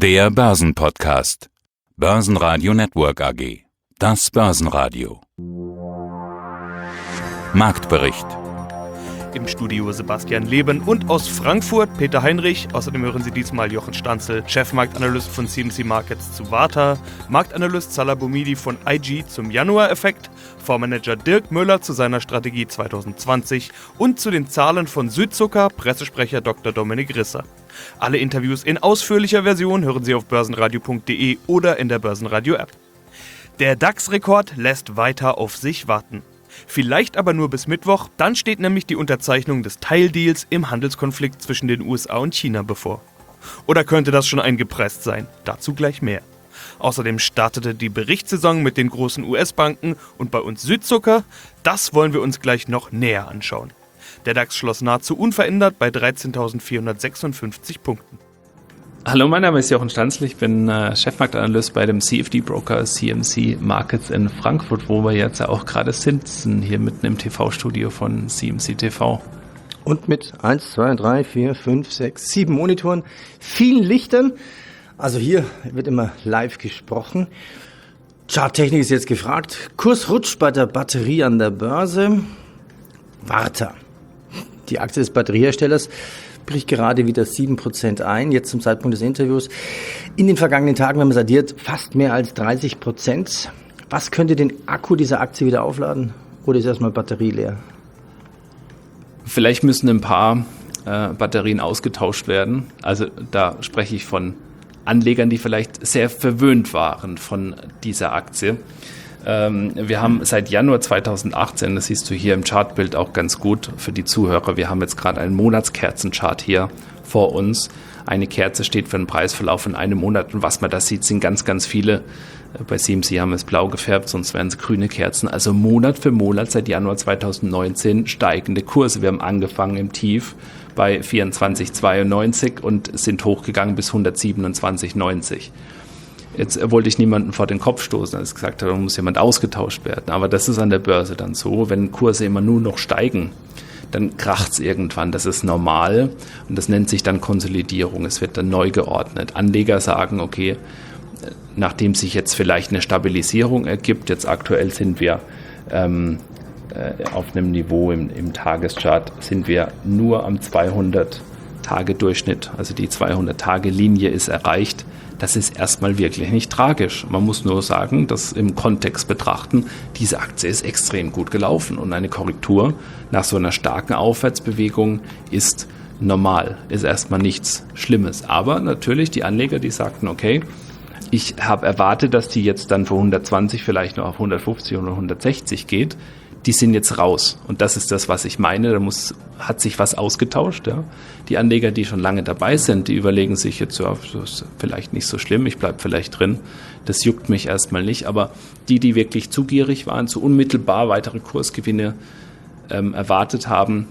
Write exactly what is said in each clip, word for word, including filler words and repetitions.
Der Börsenpodcast. Börsenradio Network A G. Das Börsenradio. Marktbericht. Im Studio Sebastian Leben und aus Frankfurt Peter Heinrich. Außerdem hören Sie diesmal Jochen Stanzel, Chefmarktanalyst von C M C Markets zu Warta, Marktanalyst Salah Boumidi von I G zum Januar-Effekt, Fondsmanager Dirk Müller zu seiner Strategie zwanzig zwanzig und zu den Zahlen von Südzucker Pressesprecher Doktor Dominik Risser. Alle Interviews in ausführlicher Version hören Sie auf börsenradio punkt de oder in der Börsenradio-App. Der DAX-Rekord lässt weiter auf sich warten. Vielleicht aber nur bis Mittwoch, dann steht nämlich die Unterzeichnung des Teildeals im Handelskonflikt zwischen den U S A und China bevor. Oder könnte das schon eingepreist sein? Dazu gleich mehr. Außerdem startete die Berichtssaison mit den großen U S-Banken und bei uns Südzucker. Das wollen wir uns gleich noch näher anschauen. Der DAX schloss nahezu unverändert bei dreizehntausendvierhundertsechsundfünfzig Punkten. Hallo, mein Name ist Jochen Stanzel, ich bin äh, Chefmarktanalyst bei dem C F D-Broker C M C Markets in Frankfurt, wo wir jetzt auch gerade sitzen, hier mitten im T V-Studio von C M C T V. Und mit eins, zwei, drei, vier, fünf, sechs, sieben Monitoren, vielen Lichtern. Also hier wird immer live gesprochen. Charttechnik ist jetzt gefragt. Kursrutsch bei der Batterie an der Börse. Warta. Die Aktie des Batterieherstellers bricht gerade wieder sieben Prozent ein, jetzt zum Zeitpunkt des Interviews. In den vergangenen Tagen, wenn man es addiert, fast mehr als dreißig Prozent. Was könnte den Akku dieser Aktie wieder aufladen? Oder ist erstmal Batterie leer? Vielleicht müssen ein paar äh, Batterien ausgetauscht werden. Also da spreche ich von Anlegern, die vielleicht sehr verwöhnt waren von dieser Aktie. Ähm, wir haben seit Januar zweitausendachtzehn, das siehst du hier im Chartbild auch ganz gut für die Zuhörer, wir haben jetzt gerade einen Monatskerzenchart hier vor uns. Eine Kerze steht für einen Preisverlauf in einem Monat und was man da sieht, sind ganz, ganz viele. Bei C M C haben wir es blau gefärbt, sonst wären es grüne Kerzen. Also Monat für Monat seit Januar zweitausendneunzehn steigende Kurse. Wir haben angefangen im Tief bei vierundzwanzig Komma zweiundneunzig und sind hochgegangen bis hundertsiebenundzwanzig Komma neunzig. Jetzt wollte ich niemanden vor den Kopf stoßen, als ich gesagt habe, da muss jemand ausgetauscht werden. Aber das ist an der Börse dann so, wenn Kurse immer nur noch steigen, dann kracht es irgendwann. Das ist normal und das nennt sich dann Konsolidierung. Es wird dann neu geordnet. Anleger sagen, okay, nachdem sich jetzt vielleicht eine Stabilisierung ergibt, jetzt aktuell sind wir ähm, äh, auf einem Niveau im, im Tageschart, sind wir nur am zweihundert-Tage-Durchschnitt. Also die zweihundert-Tage-Linie ist erreicht. Das ist erstmal wirklich nicht tragisch. Man muss nur sagen, dass im Kontext betrachten, diese Aktie ist extrem gut gelaufen und eine Korrektur nach so einer starken Aufwärtsbewegung ist normal, ist erstmal nichts Schlimmes. Aber natürlich die Anleger, die sagten, okay, ich habe erwartet, dass die jetzt dann für hundertzwanzig vielleicht noch auf hundertfünfzig oder hundertsechzig geht. Die sind jetzt raus. Und das ist das, was ich meine. Da muss, hat sich was ausgetauscht. Ja. Die Anleger, die schon lange dabei sind, die überlegen sich jetzt, ja, das ist vielleicht nicht so schlimm, ich bleibe vielleicht drin. Das juckt mich erstmal nicht. Aber die, die wirklich zu gierig waren, zu unmittelbar weitere Kursgewinne ähm, erwartet haben,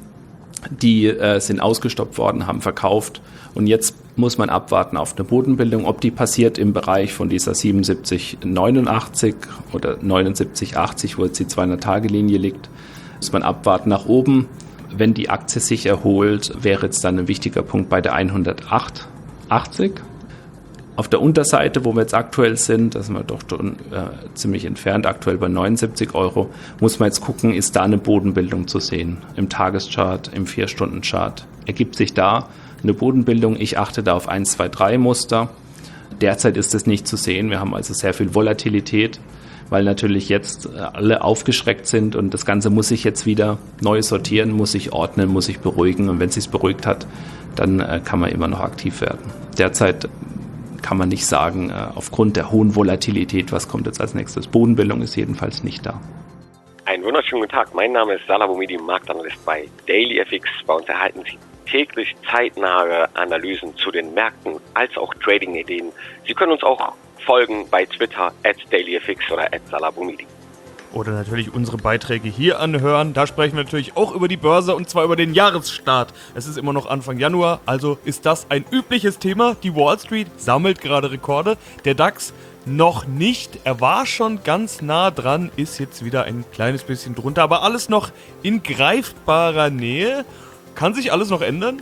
die äh, sind ausgestoppt worden, haben verkauft. Und jetzt muss man abwarten auf eine Bodenbildung, ob die passiert im Bereich von dieser siebenundsiebzig Komma neunundachtzig oder neunundsiebzig Komma achtzig, wo jetzt die zweihundert-Tage-Linie liegt. Muss man abwarten nach oben. Wenn die Aktie sich erholt, wäre jetzt dann ein wichtiger Punkt bei der hundertacht Komma achtzig. Auf der Unterseite, wo wir jetzt aktuell sind, da sind wir doch schon, äh, ziemlich entfernt, aktuell bei neunundsiebzig Euro, muss man jetzt gucken, ist da eine Bodenbildung zu sehen. Im Tageschart, im vier Stunden Chart. Ergibt sich da eine Bodenbildung? Ich achte da auf eins, zwei, drei Muster. Derzeit ist es nicht zu sehen. Wir haben also sehr viel Volatilität, weil natürlich jetzt alle aufgeschreckt sind und das Ganze muss sich jetzt wieder neu sortieren, muss sich ordnen, muss sich beruhigen. Und wenn es sich beruhigt hat, dann äh, kann man immer noch aktiv werden. Derzeit kann man nicht sagen, äh, aufgrund der hohen Volatilität, was kommt jetzt als nächstes. Bodenbildung ist jedenfalls nicht da. Einen wunderschönen guten Tag. Mein Name ist Salah Boumidi, Marktanalyst bei DailyFX. Bei uns erhalten Sie täglich zeitnahe Analysen zu den Märkten als auch Trading-Ideen. Sie können uns auch folgen bei Twitter at DailyFX oder at Salah Boumidi. Oder natürlich unsere Beiträge hier anhören. Da sprechen wir natürlich auch über die Börse und zwar über den Jahresstart. Es ist immer noch Anfang Januar, also ist das ein übliches Thema. Die Wall Street sammelt gerade Rekorde. Der DAX noch nicht. Er war schon ganz nah dran, ist jetzt wieder ein kleines bisschen drunter, aber alles noch in greifbarer Nähe. Kann sich alles noch ändern.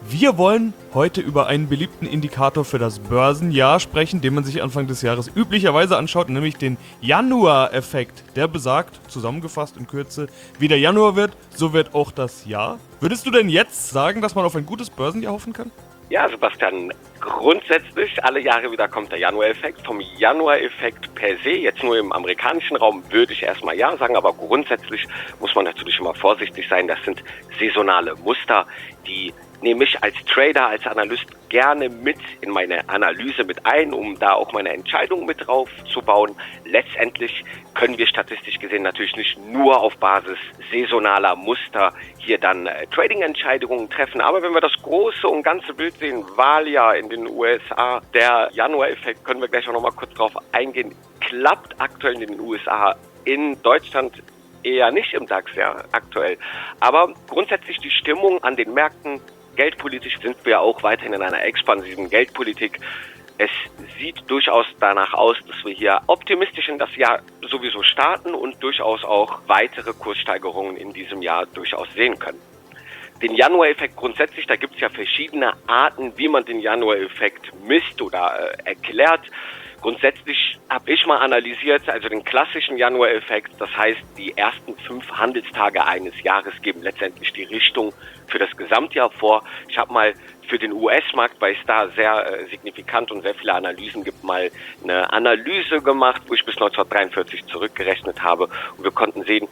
Wir wollen heute über einen beliebten Indikator für das Börsenjahr sprechen, den man sich Anfang des Jahres üblicherweise anschaut, nämlich den Januar-Effekt. Der besagt, zusammengefasst in Kürze, wie der Januar wird, so wird auch das Jahr. Würdest du denn jetzt sagen, dass man auf ein gutes Börsenjahr hoffen kann? Ja, Sebastian, grundsätzlich alle Jahre wieder kommt der Januar-Effekt. Vom Januar-Effekt per se, jetzt nur im amerikanischen Raum, würde ich erstmal ja sagen, aber grundsätzlich muss man natürlich immer vorsichtig sein. Das sind saisonale Muster, die nehme ich als Trader, als Analyst gerne mit in meine Analyse mit ein, um da auch meine Entscheidung mit drauf zu bauen. Letztendlich können wir statistisch gesehen natürlich nicht nur auf Basis saisonaler Muster hier dann äh, Trading-Entscheidungen treffen. Aber wenn wir das große und ganze Bild sehen, Wahljahr in den U S A, der Januar-Effekt, können wir gleich auch nochmal kurz drauf eingehen, klappt aktuell in den U S A, in Deutschland eher nicht im DAX, ja, aktuell. Aber grundsätzlich die Stimmung an den Märkten, geldpolitisch sind wir auch weiterhin in einer expansiven Geldpolitik. Es sieht durchaus danach aus, dass wir hier optimistisch in das Jahr sowieso starten und durchaus auch weitere Kurssteigerungen in diesem Jahr durchaus sehen können. Den Januar-Effekt grundsätzlich, da gibt es ja verschiedene Arten, wie man den Januar-Effekt misst oder äh, erklärt. Grundsätzlich habe ich mal analysiert, also den klassischen Januar-Effekt, das heißt, die ersten fünf Handelstage eines Jahres geben letztendlich die Richtung für das Gesamtjahr vor. Ich habe mal für den U S-Markt, weil es da sehr äh, signifikant und sehr viele Analysen gibt, mal eine Analyse gemacht, wo ich bis neunzehnhundertdreiundvierzig zurückgerechnet habe und wir konnten sehen,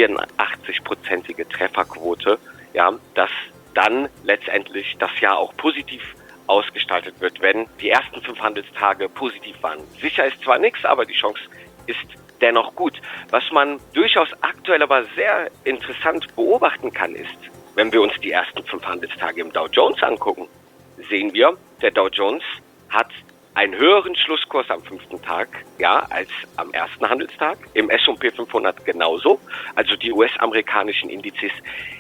vierundachtzig-prozentige Trefferquote, ja, dass dann letztendlich das Jahr auch positiv ausgestaltet wird, wenn die ersten fünf Handelstage positiv waren. Sicher ist zwar nichts, aber die Chance ist dennoch gut. Was man durchaus aktuell aber sehr interessant beobachten kann, ist, wenn wir uns die ersten fünf Handelstage im Dow Jones angucken, sehen wir, der Dow Jones hat einen höheren Schlusskurs am fünften Tag, ja, als am ersten Handelstag. Im S und P fünfhundert genauso. Also die U S-amerikanischen Indizes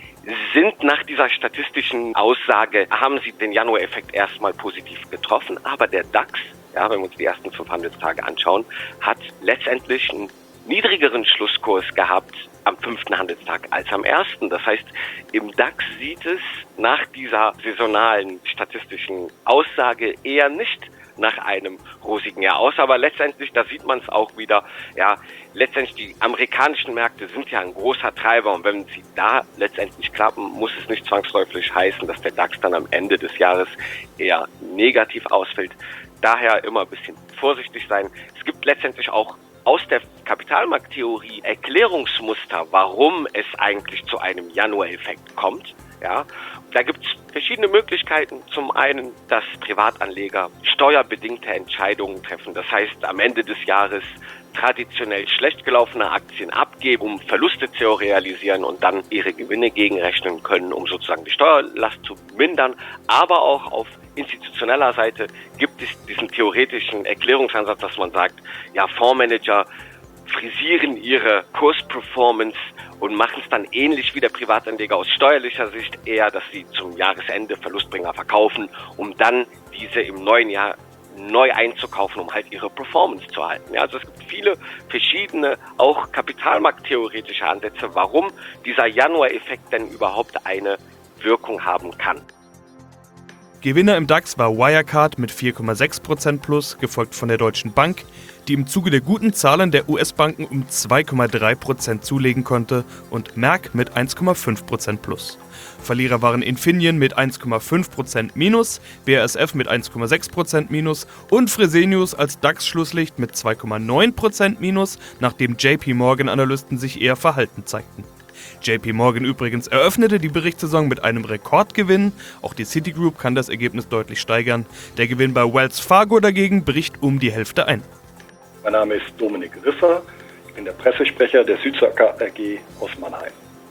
sind nach dieser statistischen Aussage, haben sie den Januar-Effekt erstmal positiv getroffen, aber der DAX, ja, wenn wir uns die ersten fünf Handelstage anschauen, hat letztendlich einen niedrigeren Schlusskurs gehabt am fünften Handelstag als am ersten. Das heißt, im DAX sieht es nach dieser saisonalen statistischen Aussage eher nicht nach einem rosigen Jahr aus, aber letztendlich, da sieht man es auch wieder, ja, letztendlich die amerikanischen Märkte sind ja ein großer Treiber und wenn sie da letztendlich klappen, muss es nicht zwangsläufig heißen, dass der DAX dann am Ende des Jahres eher negativ ausfällt. Daher immer ein bisschen vorsichtig sein. Es gibt letztendlich auch aus der Kapitalmarkttheorie Erklärungsmuster, warum es eigentlich zu einem Januar-Effekt kommt. Ja, da gibt es verschiedene Möglichkeiten. Zum einen, dass Privatanleger steuerbedingte Entscheidungen treffen. Das heißt, am Ende des Jahres traditionell schlecht gelaufene Aktien abgeben, um Verluste zu realisieren und dann ihre Gewinne gegenrechnen können, um sozusagen die Steuerlast zu mindern. Aber auch auf institutioneller Seite gibt es diesen theoretischen Erklärungsansatz, dass man sagt, ja, Fondsmanager frisieren ihre Kursperformance und machen es dann ähnlich wie der Privatanleger aus steuerlicher Sicht eher, dass sie zum Jahresende Verlustbringer verkaufen, um dann diese im neuen Jahr neu einzukaufen, um halt ihre Performance zu halten. Ja, also es gibt viele verschiedene, auch kapitalmarkttheoretische Ansätze, warum dieser Januar-Effekt denn überhaupt eine Wirkung haben kann. Gewinner im DAX war Wirecard mit vier Komma sechs Prozent plus, gefolgt von der Deutschen Bank, die im Zuge der guten Zahlen der U S-Banken um zwei Komma drei Prozent zulegen konnte, und Merck mit eins Komma fünf Prozent plus. Verlierer waren Infineon mit eins Komma fünf Prozent minus, B A S F mit eins Komma sechs Prozent minus und Fresenius als DAX-Schlusslicht mit zwei Komma neun Prozent minus, nachdem J P Morgan-Analysten sich eher verhalten zeigten. J P Morgan übrigens eröffnete die Berichtssaison mit einem Rekordgewinn. Auch die Citigroup kann das Ergebnis deutlich steigern. Der Gewinn bei Wells Fargo dagegen bricht um die Hälfte ein. Mein Name ist Dominik Riffer, ich bin der Pressesprecher der Südzucker A G aus Mannheim.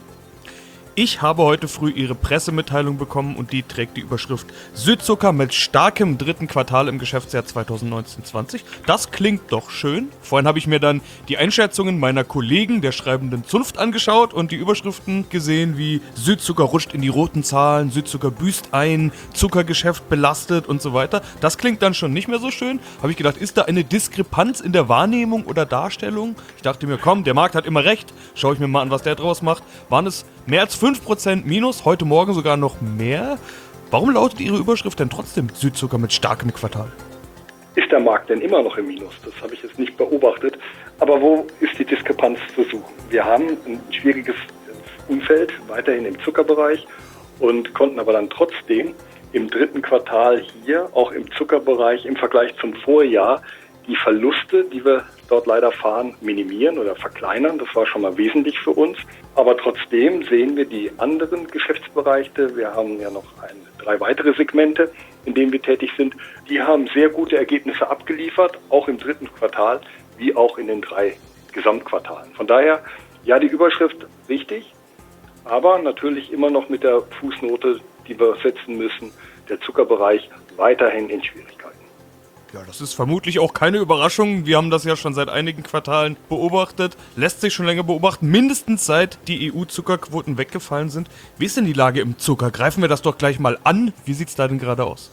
Ich habe heute früh Ihre Pressemitteilung bekommen und die trägt die Überschrift Südzucker mit starkem dritten Quartal im Geschäftsjahr zweitausendneunzehn zwanzig. Das klingt doch schön. Vorhin habe ich mir dann die Einschätzungen meiner Kollegen der schreibenden Zunft angeschaut und die Überschriften gesehen wie Südzucker rutscht in die roten Zahlen, Südzucker büßt ein, Zuckergeschäft belastet und so weiter. Das klingt dann schon nicht mehr so schön. Habe ich gedacht, ist da eine Diskrepanz in der Wahrnehmung oder Darstellung? Ich dachte mir, komm, der Markt hat immer recht. Schaue ich mir mal an, was der draus macht. Waren es mehr als fünf Prozent minus, heute Morgen sogar noch mehr. Warum lautet Ihre Überschrift denn trotzdem Südzucker mit starkem Quartal? Ist der Markt denn immer noch im Minus? Das habe ich jetzt nicht beobachtet. Aber wo ist die Diskrepanz zu suchen? Wir haben ein schwieriges Umfeld weiterhin im Zuckerbereich und konnten aber dann trotzdem im dritten Quartal hier, auch im Zuckerbereich, im Vergleich zum Vorjahr, die Verluste, die wir dort leider fahren, minimieren oder verkleinern. Das war schon mal wesentlich für uns. Aber trotzdem sehen wir die anderen Geschäftsbereiche. Wir haben ja noch ein, drei weitere Segmente, in denen wir tätig sind. Die haben sehr gute Ergebnisse abgeliefert, auch im dritten Quartal, wie auch in den drei Gesamtquartalen. Von daher, ja, die Überschrift richtig, aber natürlich immer noch mit der Fußnote, die wir setzen müssen, der Zuckerbereich weiterhin in Schwierigkeiten. Ja, das ist vermutlich auch keine Überraschung. Wir haben das ja schon seit einigen Quartalen beobachtet. Lässt sich schon länger beobachten, mindestens seit die E U-Zuckerquoten weggefallen sind. Wie ist denn die Lage im Zucker? Greifen wir das doch gleich mal an. Wie sieht es da denn gerade aus?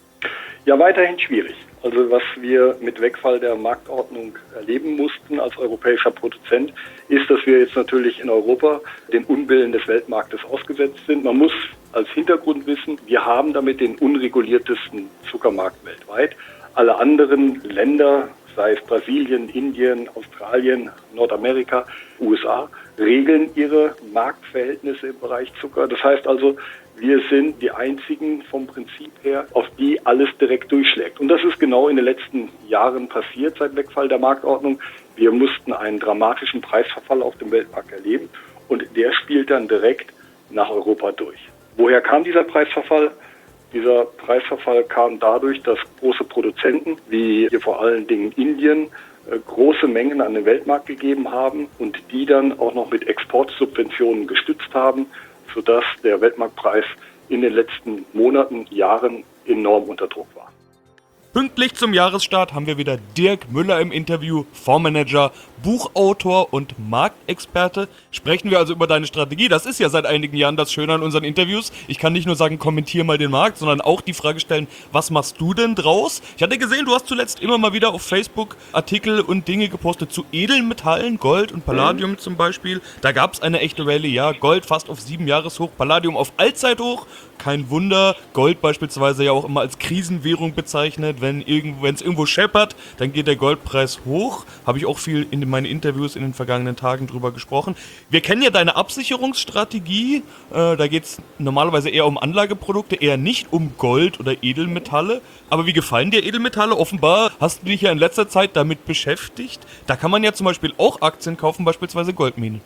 Ja, weiterhin schwierig. Also was wir mit Wegfall der Marktordnung erleben mussten als europäischer Produzent, ist, dass wir jetzt natürlich in Europa den Unbillen des Weltmarktes ausgesetzt sind. Man muss als Hintergrund wissen, wir haben damit den unreguliertesten Zuckermarkt weltweit. Alle anderen Länder, sei es Brasilien, Indien, Australien, Nordamerika, U S A, regeln ihre Marktverhältnisse im Bereich Zucker. Das heißt also, wir sind die einzigen vom Prinzip her, auf die alles direkt durchschlägt. Und das ist genau in den letzten Jahren passiert seit Wegfall der Marktordnung. Wir mussten einen dramatischen Preisverfall auf dem Weltmarkt erleben und der spielt dann direkt nach Europa durch. Woher kam dieser Preisverfall? Dieser Preisverfall kam dadurch, dass große Produzenten, wie hier vor allen Dingen Indien, große Mengen an den Weltmarkt gegeben haben und die dann auch noch mit Exportsubventionen gestützt haben, sodass der Weltmarktpreis in den letzten Monaten, Jahren enorm unter Druck war. Pünktlich zum Jahresstart haben wir wieder Dirk Müller im Interview, Fondsmanager, Buchautor und Marktexperte. Sprechen wir also über deine Strategie. Das ist ja seit einigen Jahren das Schöne an unseren Interviews. Ich kann nicht nur sagen, kommentier mal den Markt, sondern auch die Frage stellen, was machst du denn draus? Ich hatte gesehen, du hast zuletzt immer mal wieder auf Facebook Artikel und Dinge gepostet zu Edelmetallen, Gold und Palladium mhm. zum Beispiel. Da gab es eine echte Rallye, ja. Gold fast auf sieben Jahreshoch, Palladium auf Allzeithoch. Kein Wunder, Gold beispielsweise ja auch immer als Krisenwährung bezeichnet. Wenn es irgendwo scheppert, dann geht der Goldpreis hoch. Habe ich auch viel in meinen Interviews in den vergangenen Tagen drüber gesprochen. Wir kennen ja deine Absicherungsstrategie. Äh, da geht es normalerweise eher um Anlageprodukte, eher nicht um Gold oder Edelmetalle. Aber wie gefallen dir Edelmetalle? Offenbar hast du dich ja in letzter Zeit damit beschäftigt. Da kann man ja zum Beispiel auch Aktien kaufen, beispielsweise Goldminen.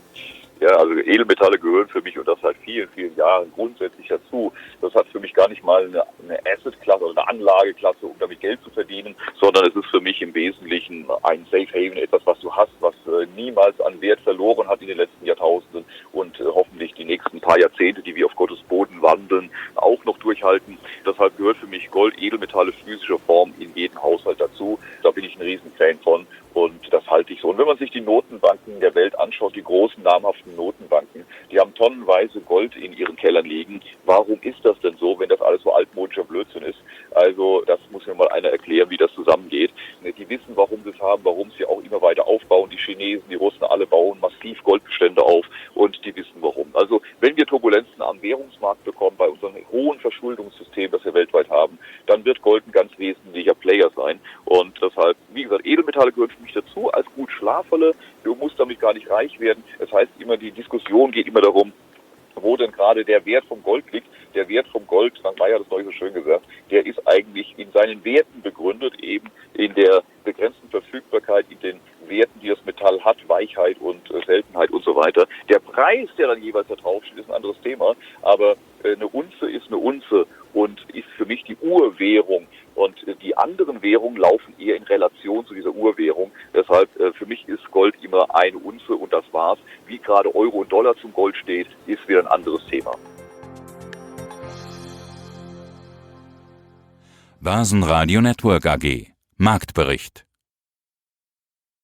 Ja, also Edelmetalle gehören für mich und das seit vielen, vielen Jahren grundsätzlich dazu. Das hat für mich gar nicht mal eine, eine Asset-Klasse oder eine Anlageklasse, um damit Geld zu verdienen, sondern es ist für mich im Wesentlichen ein Safe Haven, etwas, was du hast, was äh, niemals an Wert verloren hat in den letzten Jahrtausenden und äh, hoffentlich die nächsten paar Jahrzehnte, die wir auf Gottes Boden wandeln, auch noch durchhalten. Deshalb gehört für mich Gold, Edelmetalle, physischer Form in jeden Haushalt dazu. Da bin ich ein Riesenfan von. Und das halte ich so. Und wenn man sich die Notenbanken der Welt anschaut, die großen, namhaften Notenbanken, die haben tonnenweise Gold in ihren Kellern liegen. Warum ist das denn so, wenn das alles so altmodischer Blödsinn ist? Also das muss mir mal einer erklären, wie das zusammengeht. Die wissen, warum sie es haben, warum sie auch immer weiter aufbauen. Die Chinesen, die Russen, alle bauen massiv Goldbestände auf und die wissen warum. Also wenn wir Turbulenzen am Währungsmarkt bekommen, bei unserem hohen Verschuldungssystem, das wir weltweit haben, dann wird Gold ein ganz wesentlicher Player sein. Und deshalb, wie gesagt, Edelmetalle gehören für mich dazu als gut Schlafvolle. Du musst damit gar nicht reich werden. Das heißt immer, die Diskussion geht immer darum, wo denn gerade der Wert vom Gold liegt. Der Wert vom Gold, Sankt Meyer hat es neulich so schön gesagt, der ist eigentlich in seinen Werten begründet, eben in der begrenzten Verfügbarkeit, in den Werten, die das Metall hat, Weichheit und äh, Seltenheit und so weiter. Der Preis, der dann jeweils da draufsteht, ist ein anderes Thema, aber äh, eine Unze ist eine Unze und ist für mich die Urwährung. Und äh, die anderen Währungen laufen eher in Relation zu dieser Urwährung. Deshalb äh, für mich ist Gold immer eine Unze und das war's. Wie gerade Euro und Dollar zum Gold steht, ist wieder ein anderes Thema. Börsenradio Network A G Marktbericht